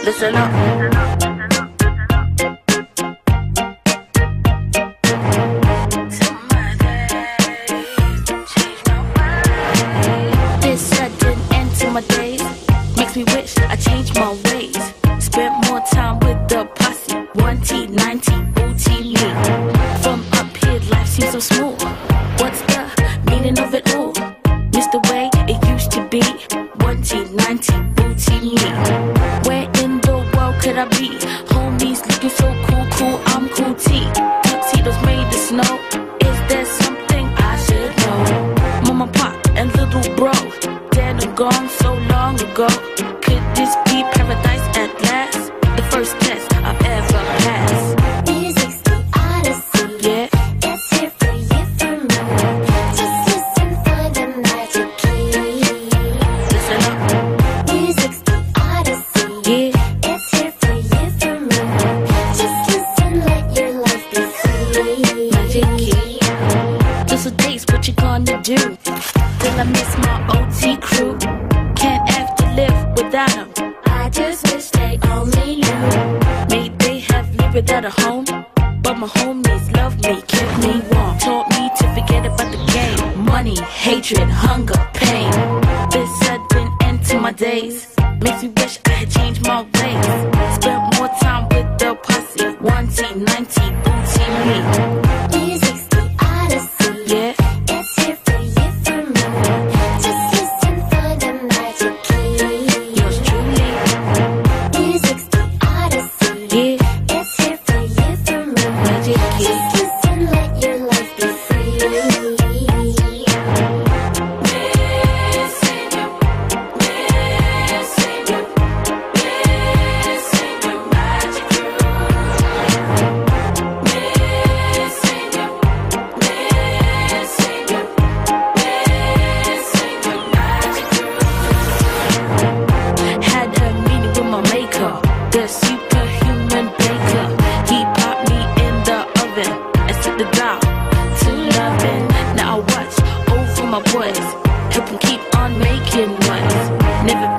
Listen up. This sudden end to my days makes me wish I changed my ways. Spent more time with the posse, 1T, 90, booty me. From up here, life seems so smooth. What's the meaning of it all? Missed the way it used to be, 1T, 90, booty me. Where in the world could I be? Homies looking so cool, cool, I'm cool T. Tuxedos made of snow. Is there something I should know? Mama, pop, and little bro, dead and gone so long ago. Could this be paradise at last? The first test I've ever passed. Music's the odyssey. Yeah. It's here for you, for me. Just listen for the magic key. Listen up. Music's the odyssey. Yeah. It's here for you, for me. Just listen, let your life be free. Magic key. Just a days, what you gonna do? Till I miss my OT crew. Can't have to live without them. I just wish they only knew. May they have lived without a home, but my homies love me, kept me warm. Taught me to forget about the game. Money, hatred, hunger, pain. This sudden end to my days makes me wish I had changed my ways. Spent more time with the posse, 1T, 90, booty me. Music's the odyssey. Yeah. It's here for you, for me. Just listen for the magic key. Yours truly. Music's the odyssey. Yeah. It's here for you, for me. Magic key. Just listen, let your life be free. Had a meeting with my maker, the superhuman baker. He popped me in the oven and set the dial to loving. Now I watch over my boys, help them keep on making ones. Never